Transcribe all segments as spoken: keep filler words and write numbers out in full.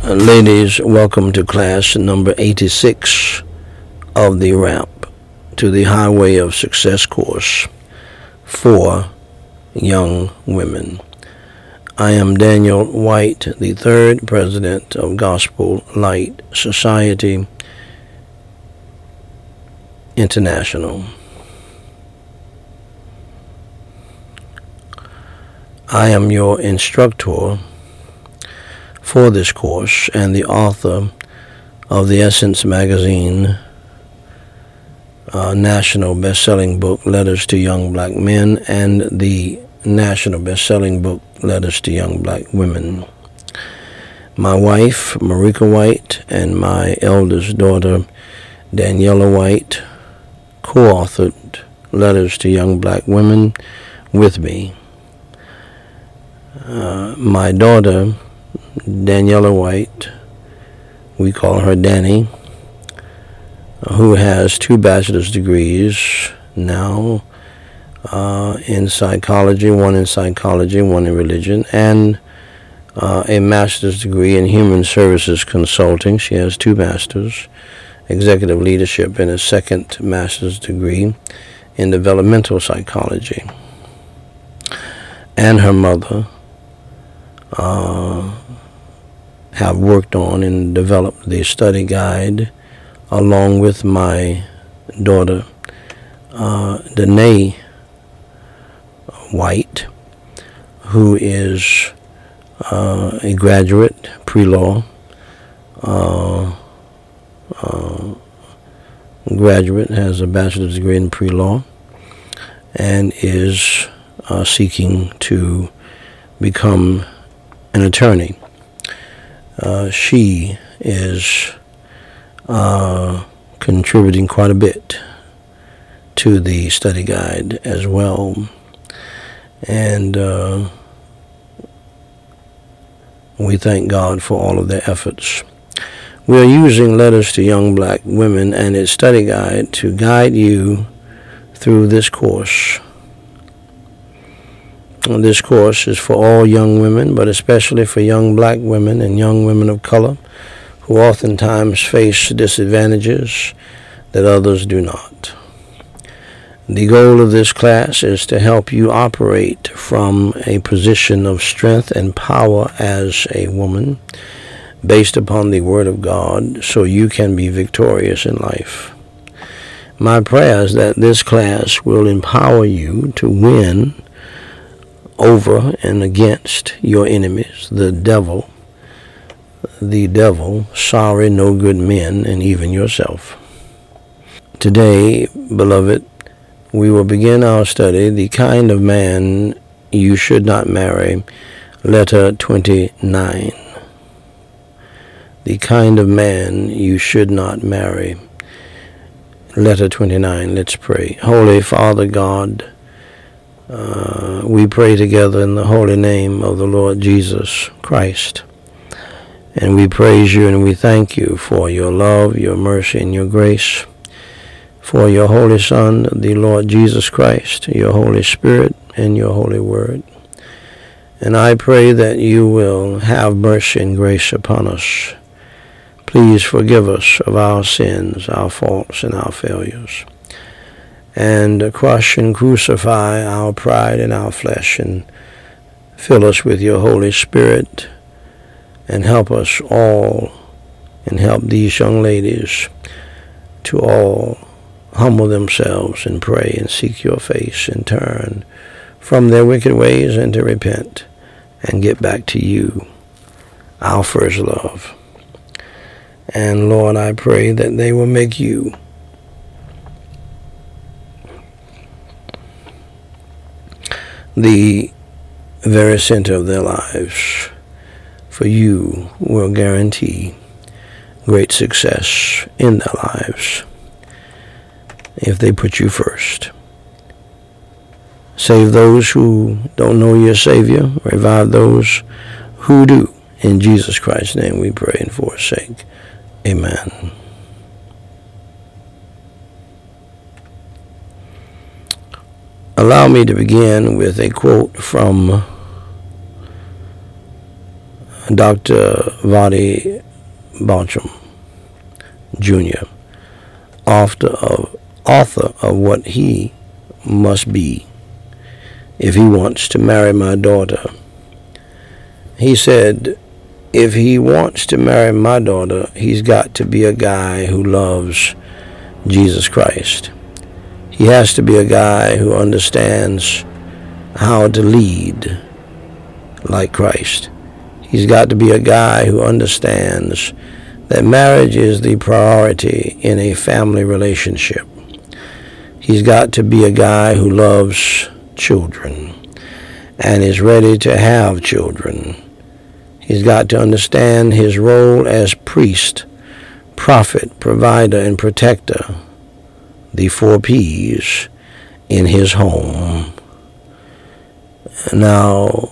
Uh, ladies, welcome to class number eighty-six of the Ramp to the Highway of Success course for young women. I am Daniel White, the third president of Gospel Light Society International. I am your instructor for this course and the author of the Essence Magazine uh, national best-selling book, Letters to Young Black Men, and the national best-selling book, Letters to Young Black Women. My wife, Marika White, and my eldest daughter, Daniela White, co-authored Letters to Young Black Women with me. Uh, my daughter, Daniela White, we call her Danny, who has two bachelor's degrees now uh, in psychology, one in psychology, one in religion, and uh, a master's degree in human services consulting. She has two masters, executive leadership, and a second master's degree in developmental psychology. And her mother uh, have worked on and developed the study guide along with my daughter, uh, Danae White, who is uh, a graduate, pre-law, uh, uh, graduate, has a bachelor's degree in pre-law, and is uh, seeking to become an attorney. Uh, she is uh, contributing quite a bit to the study guide as well. And uh, we thank God for all of their efforts. We are using Letters to Young Black Women and its study guide to guide you through this course. This course is for all young women, but especially for young black women and young women of color who oftentimes face disadvantages that others do not. The goal of this class is to help you operate from a position of strength and power as a woman based upon the Word of God so you can be victorious in life. My prayer is that this class will empower you to win over and against your enemies, the devil, the devil, sorry, no good men, and even yourself. Today, beloved, we will begin our study, The Kind of Man You Should Not Marry, letter twenty-nine. The Kind of Man You Should Not Marry, letter twenty-nine. Let's pray. Holy Father God, Uh, we pray together in the holy name of the Lord Jesus Christ. And we praise you and we thank you for your love, your mercy, and your grace, for your Holy Son, the Lord Jesus Christ, your Holy Spirit, and your Holy Word. And I pray that you will have mercy and grace upon us. Please forgive us of our sins, our faults, and our failures, and crush and crucify our pride and our flesh, and fill us with your Holy Spirit, and help us all, and help these young ladies to all humble themselves and pray and seek your face and turn from their wicked ways and to repent and get back to you, our first love. And Lord, I pray that they will make you the very center of their lives, for you will guarantee great success in their lives if they put you first. Save those who don't know your Savior, revive those who do. In Jesus Christ's name we pray and for his sake. Amen. Allow me to begin with a quote from Doctor Vadi Baucham, Junior, author of, author of What He Must Be If He Wants to Marry My Daughter. He said, if he wants to marry my daughter, he's got to be a guy who loves Jesus Christ. He has to be a guy who understands how to lead like Christ. He's got to be a guy who understands that marriage is the priority in a family relationship. He's got to be a guy who loves children and is ready to have children. He's got to understand his role as priest, prophet, provider, and protector, the four P's, in his home. Now,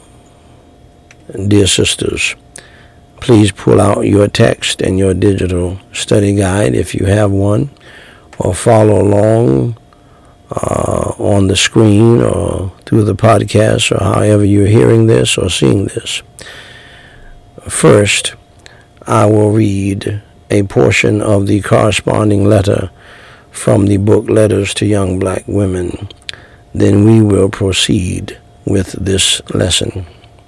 dear sisters, please pull out your text and your digital study guide if you have one, or follow along uh, on the screen or through the podcast or however you're hearing this or seeing this. First, I will read a portion of the corresponding letter from the book Letters to Young Black Women. Then we will proceed with this lesson.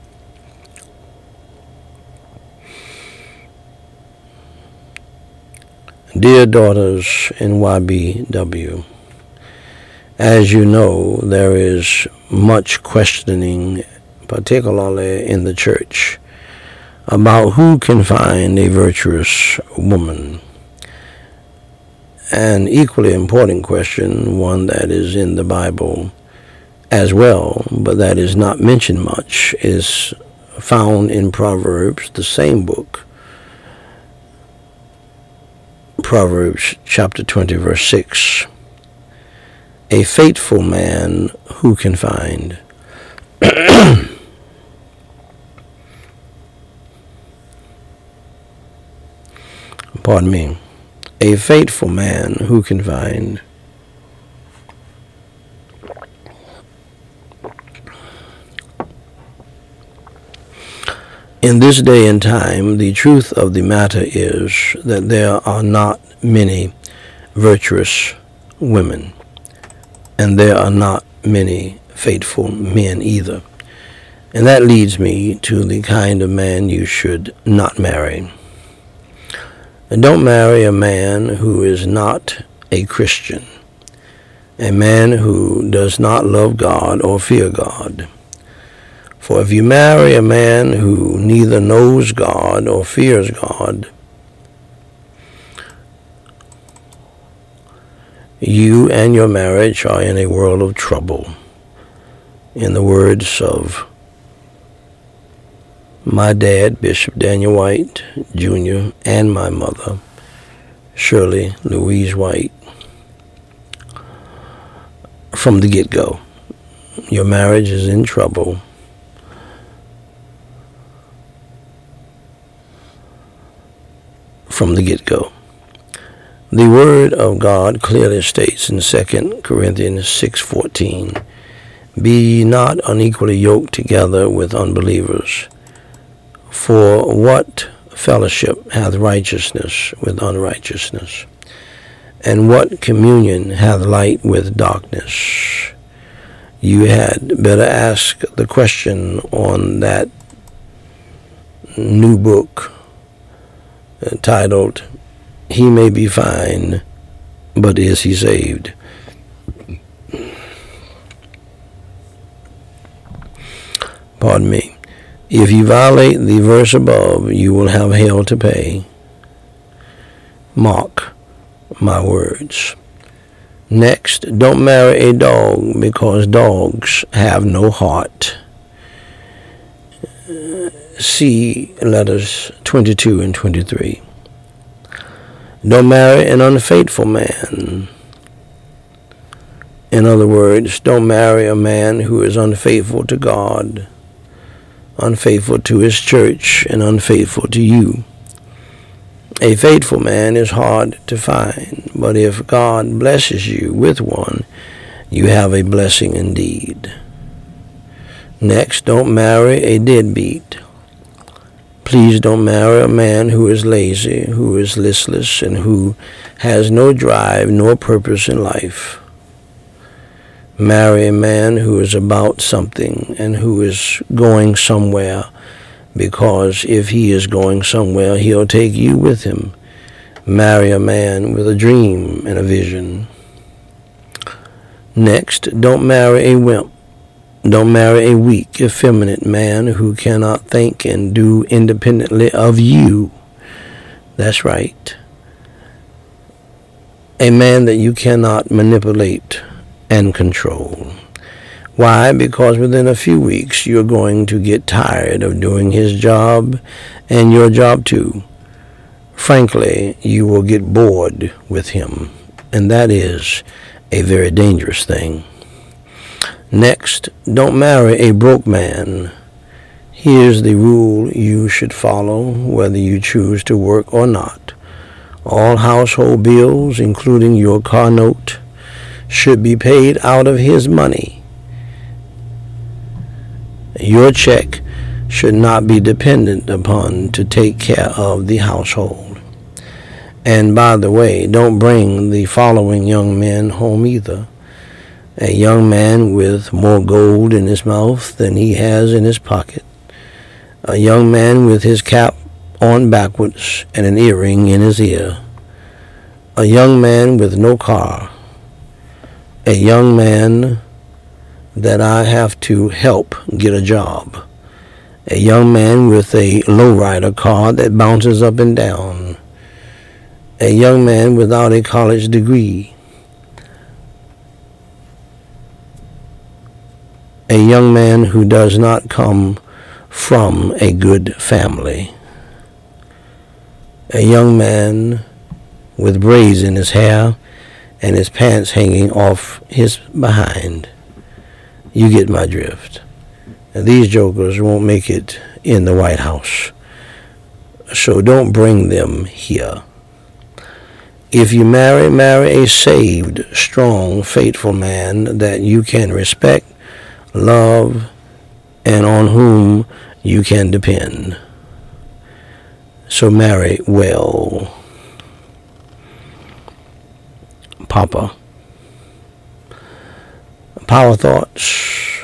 Dear daughters in Y B W, as you know, there is much questioning, particularly in the church, about who can find a virtuous woman. An equally important question, one that is in the Bible as well, but that is not mentioned much, is found in Proverbs, the same book, Proverbs chapter twenty, verse six. A faithful man who can find? Pardon me. A faithful man who can find? In this day and time, the truth of the matter is that there are not many virtuous women, and there are not many faithful men either. And that leads me to the kind of man you should not marry. And don't marry a man who is not a Christian, a man who does not love God or fear God. For if you marry a man who neither knows God or fears God, you and your marriage are in a world of trouble. In the words of my dad, Bishop Daniel White, Junior, and my mother, Shirley Louise White, from the get-go, your marriage is in trouble. From the get-go. The Word of God clearly states in Second Corinthians six fourteen, be ye not unequally yoked together with unbelievers. For what fellowship hath righteousness with unrighteousness? And what communion hath light with darkness? You had better ask the question on that new book titled, He May Be Fine, But Is He Saved? Pardon me. If you violate the verse above, you will have hell to pay. Mark my words. Next, don't marry a dog, because dogs have no heart. See letters twenty-two and twenty-three. Don't marry an unfaithful man. In other words, don't marry a man who is unfaithful to God, unfaithful to his church, and unfaithful to you. A faithful man is hard to find, but if God blesses you with one, you have a blessing indeed. Next, don't marry a deadbeat. Please don't marry a man who is lazy, who is listless, and who has no drive nor purpose in life. Marry a man who is about something and who is going somewhere, because if he is going somewhere, he'll take you with him. Marry a man with a dream and a vision. Next, don't marry a wimp. Don't marry a weak, effeminate man who cannot think and do independently of you. That's right. A man that you cannot manipulate and control. Why? Because within a few weeks you're going to get tired of doing his job and your job too. Frankly, you will get bored with him, and that is a very dangerous thing. Next, don't marry a broke man. Here's the rule you should follow, whether you choose to work or not. All household bills, including your car note, should be paid out of his money. Your check should not be dependent upon to take care of the household. And by the way, don't bring the following young men home either. A young man with more gold in his mouth than he has in his pocket. A young man with his cap on backwards and an earring in his ear. A young man with no car. A young man that I have to help get a job. A young man with a lowrider car that bounces up and down. A young man without a college degree. A young man who does not come from a good family. A young man with braids in his hair and his pants hanging off his behind. You get my drift. And these jokers won't make it in the White House. So don't bring them here. If you marry, marry a saved, strong, faithful man that you can respect, love, and on whom you can depend. So marry well. Papa. Power thoughts.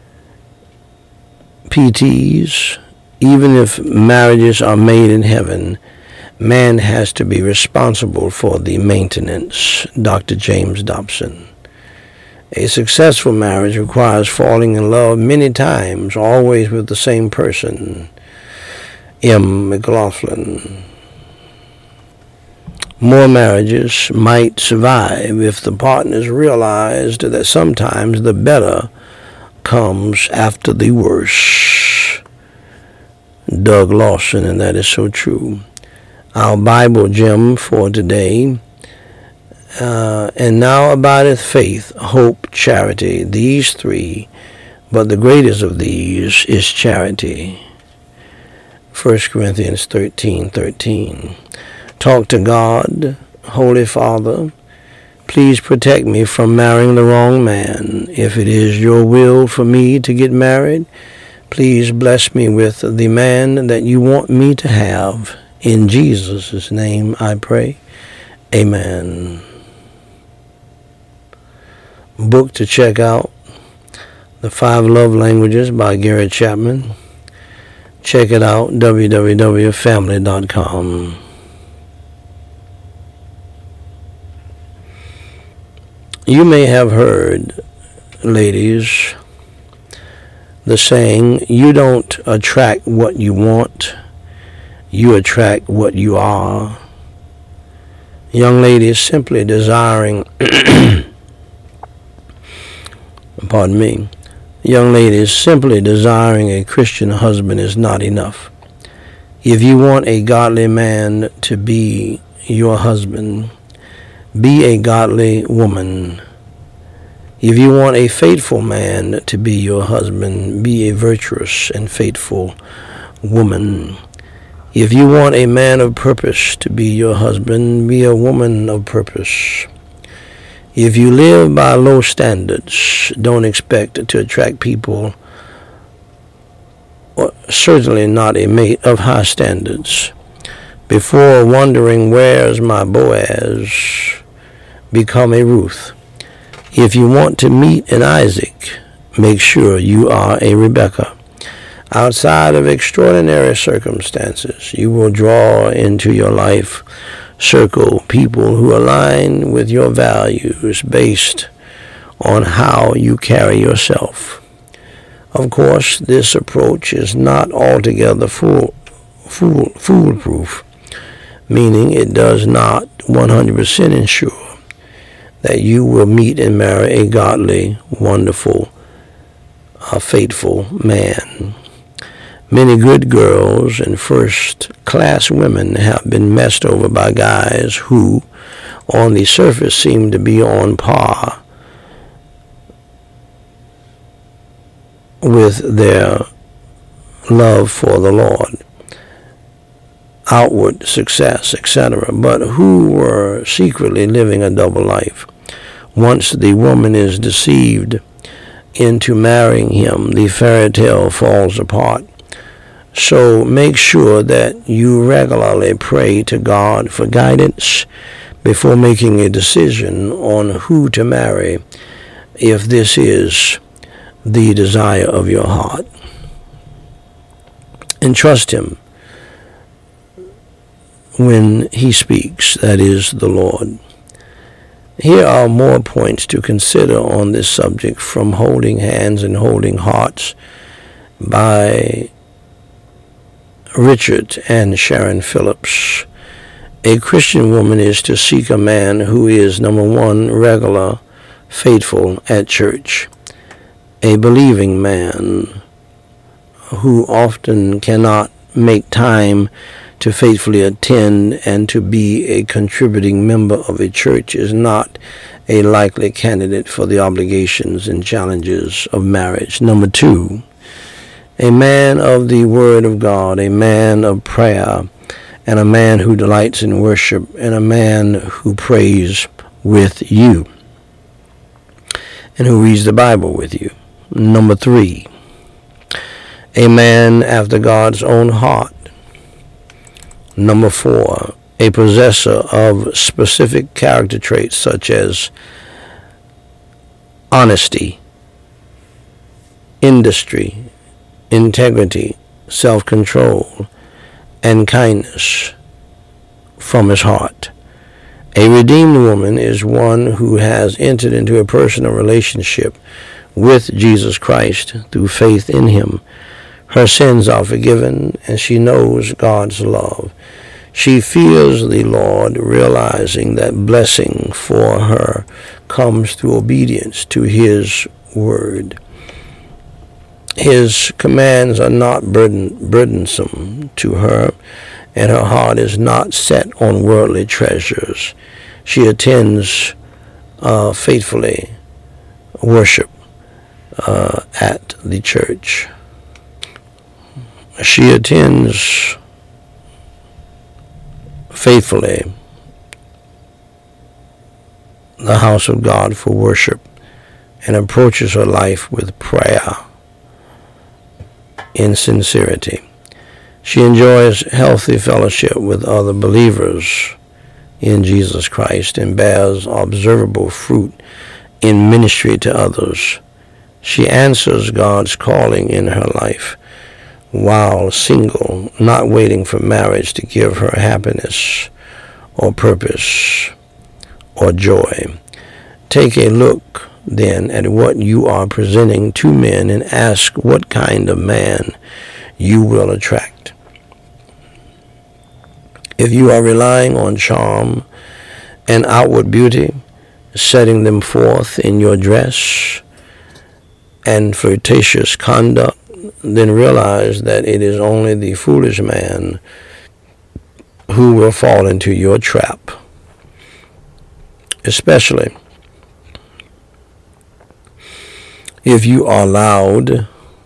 P Ts. Even if marriages are made in heaven, man has to be responsible for the maintenance. Doctor James Dobson. A successful marriage requires falling in love many times, always with the same person. M. McLaughlin. More marriages might survive if the partners realized that sometimes the better comes after the worse. Doug Lawson, and that is so true. Our Bible gem for today. Uh, and now abideth faith, hope, charity, these three, but the greatest of these is charity. First Corinthians thirteen thirteen. Talk to God. Holy Father, please protect me from marrying the wrong man. If it is your will for me to get married, please bless me with the man that you want me to have. In Jesus' name I pray. Amen. Book to check out, The Five Love Languages by Gary Chapman. Check it out, w w w dot family dot com. You may have heard, ladies, the saying, you don't attract what you want, you attract what you are. Young ladies simply desiring pardon me, young ladies, simply desiring a Christian husband is not enough. If you want a godly man to be your husband, be a godly woman. If you want a faithful man to be your husband, be a virtuous and faithful woman. If you want a man of purpose to be your husband, be a woman of purpose. If you live by low standards, don't expect to attract people or certainly not a mate of high standards. Before wondering where's my Boaz, become a Ruth. If you want to meet an Isaac, make sure you are a Rebecca. Outside of extraordinary circumstances, you will draw into your life circle people who align with your values based on how you carry yourself. Of course, this approach is not altogether fool, fool, foolproof, meaning it does not one hundred percent ensure that you will meet and marry a godly, wonderful, uh, faithful man. Many good girls and first-class women have been messed over by guys who, on the surface, seem to be on par with their love for the Lord, outward success, et cetera, but who were secretly living a double life. Once the woman is deceived into marrying him, the fairy tale falls apart. So make sure that you regularly pray to God for guidance before making a decision on who to marry, if this is the desire of your heart. And trust him when he speaks, that is the Lord. Here are more points to consider on this subject from Holding Hands and Holding Hearts by Richard and Sharon Phillips. A Christian woman is to seek a man who is, number one, regular, faithful at church. A believing man who often cannot make time to faithfully attend and to be a contributing member of a church is not a likely candidate for the obligations and challenges of marriage. Number two, a man of the Word of God, a man of prayer, and a man who delights in worship, and a man who prays with you, and who reads the Bible with you. Number three, a man after God's own heart. Number four, a possessor of specific character traits such as honesty, industry, integrity, self-control, and kindness from his heart. A redeemed woman is one who has entered into a personal relationship with Jesus Christ through faith in him. Her sins are forgiven, and she knows God's love. She fears the Lord, realizing that blessing for her comes through obedience to his word. His commands are not burden, burdensome to her, and her heart is not set on worldly treasures. She attends uh, faithfully worship uh, at the church. She attends faithfully the house of God for worship and approaches her life with prayer in sincerity. She enjoys healthy fellowship with other believers in Jesus Christ and bears observable fruit in ministry to others. She answers God's calling in her life while single, not waiting for marriage to give her happiness or purpose or joy. Take a look then at what you are presenting to men and ask what kind of man you will attract. If you are relying on charm and outward beauty, setting them forth in your dress and flirtatious conduct, then realize that it is only the foolish man who will fall into your trap. Especially if you are loud,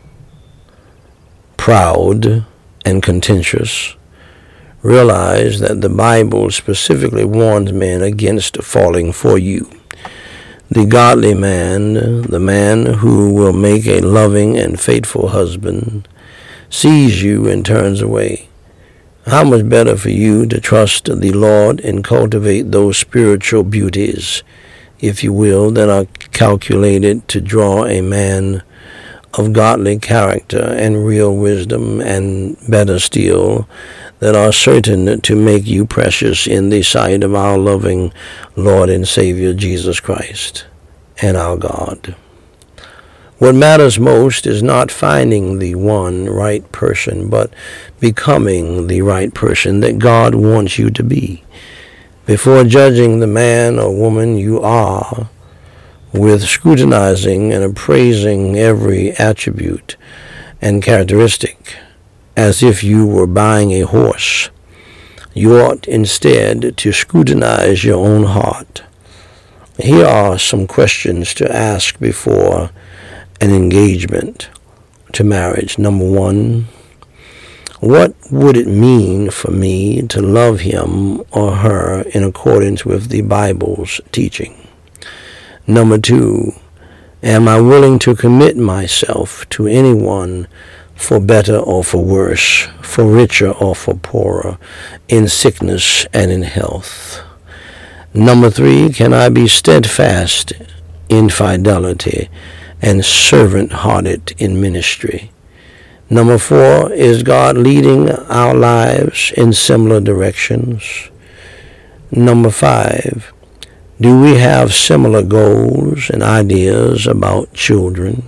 proud, and contentious, realize that the Bible specifically warns men against falling for you. The godly man, the man who will make a loving and faithful husband, sees you and turns away. How much better for you to trust the Lord and cultivate those spiritual beauties, if you will, that are calculated to draw a man of godly character and real wisdom, and better still, that are certain to make you precious in the sight of our loving Lord and Savior Jesus Christ and our God. What matters most is not finding the one right person, but becoming the right person that God wants you to be. Before judging the man or woman you are, with scrutinizing and appraising every attribute and characteristic, as if you were buying a horse, you ought instead to scrutinize your own heart. Here are some questions to ask before an engagement to marriage. Number one, what would it mean for me to love him or her in accordance with the Bible's teaching? Number two, am I willing to commit myself to anyone for better or for worse, for richer or for poorer, in sickness and in health? Number three, can I be steadfast in fidelity and servant-hearted in ministry? Number four, is God leading our lives in similar directions? Number five, do we have similar goals and ideas about children?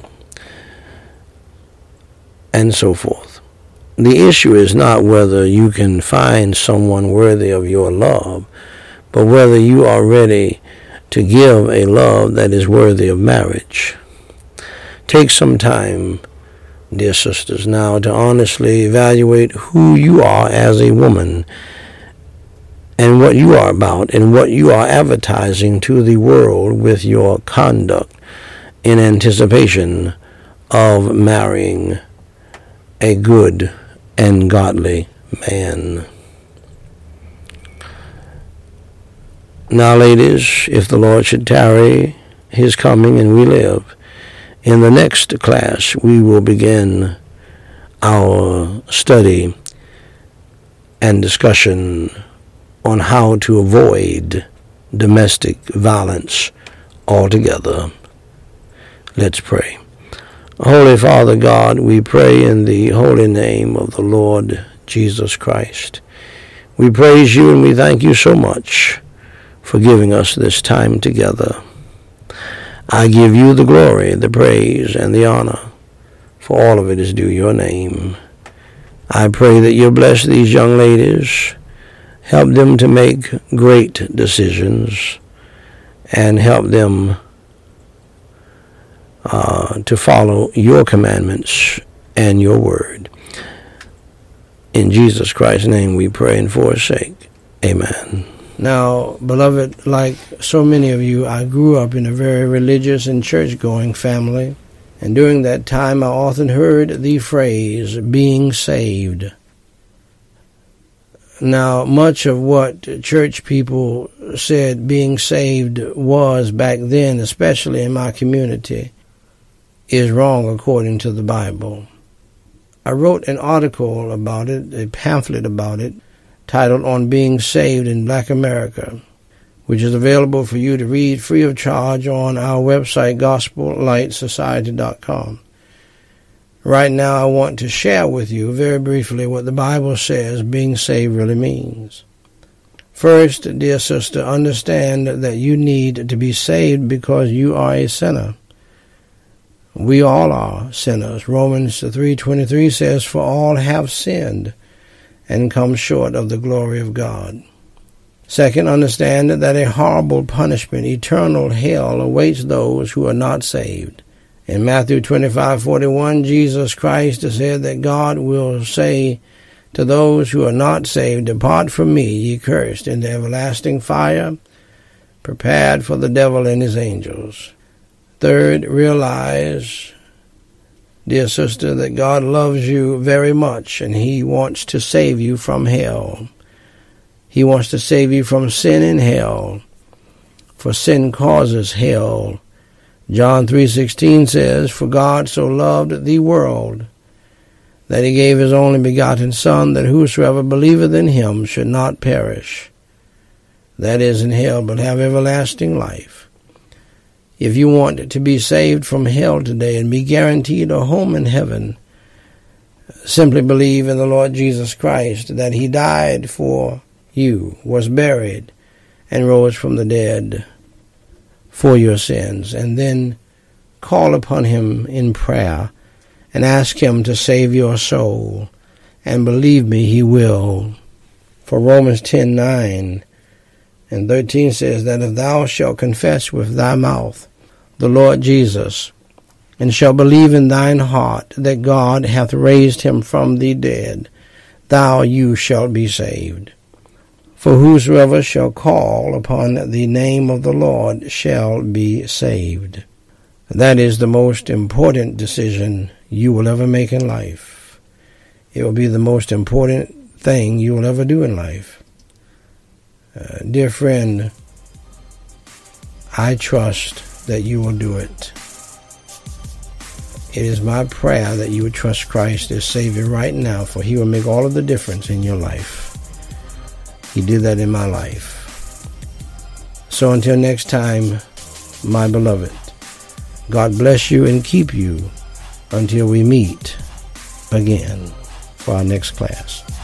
And so forth. The issue is not whether you can find someone worthy of your love, but whether you are ready to give a love that is worthy of marriage. Take some time, dear sisters, now to honestly evaluate who you are as a woman and what you are about and what you are advertising to the world with your conduct in anticipation of marrying a good and godly man. Now, ladies, if the Lord should tarry his coming and we live, in the next class we will begin our study and discussion on how to avoid domestic violence altogether. Let's pray. Holy Father God, we pray in the holy name of the Lord Jesus Christ. We praise you and we thank you so much for giving us this time together. I give you the glory, the praise, and the honor, for all of it is due your name. I pray that you bless these young ladies, help them to make great decisions, and help them uh, to follow your commandments and your word. In Jesus Christ's name we pray and for his sake. Amen. Now, beloved, like so many of you, I grew up in a very religious and church-going family, and during that time I often heard the phrase, being saved. Now, much of what church people said being saved was back then, especially in my community, is wrong according to the Bible. I wrote an article about it, a pamphlet about it, titled On Being Saved in Black America, which is available for you to read free of charge on our website, gospel light society dot com. Right now, I want to share with you very briefly what the Bible says being saved really means. First, dear sister, understand that you need to be saved because you are a sinner. We all are sinners. Romans three twenty-three says, for all have sinned and come short of the glory of God. Second, understand that a horrible punishment, eternal hell, awaits those who are not saved. In Matthew twenty-five forty-one, Jesus Christ said that God will say to those who are not saved, depart from me, ye cursed, into everlasting fire, prepared for the devil and his angels. Third, realize, dear sister, that God loves you very much, and he wants to save you from hell. He wants to save you from sin in hell, for sin causes hell. John three sixteen says, for God so loved the world that he gave his only begotten Son, that whosoever believeth in him should not perish, that is, in hell, but have everlasting life. If you want to be saved from hell today and be guaranteed a home in heaven, simply believe in the Lord Jesus Christ, that he died for you, was buried, and rose from the dead for your sins, and then call upon him in prayer and ask him to save your soul. And believe me, he will. For Romans ten nine and thirteen says that if thou shalt confess with thy mouth the Lord Jesus, and shalt believe in thine heart that God hath raised him from the dead, thou you shalt be saved. For whosoever shall call upon the name of the Lord shall be saved. That is the most important decision you will ever make in life. It will be the most important thing you will ever do in life. Uh, dear friend, I trust that you will do it. It is my prayer that you would trust Christ as Savior right now, for he will make all of the difference in your life. He did that in my life. So until next time, my beloved, God bless you and keep you until we meet again for our next class.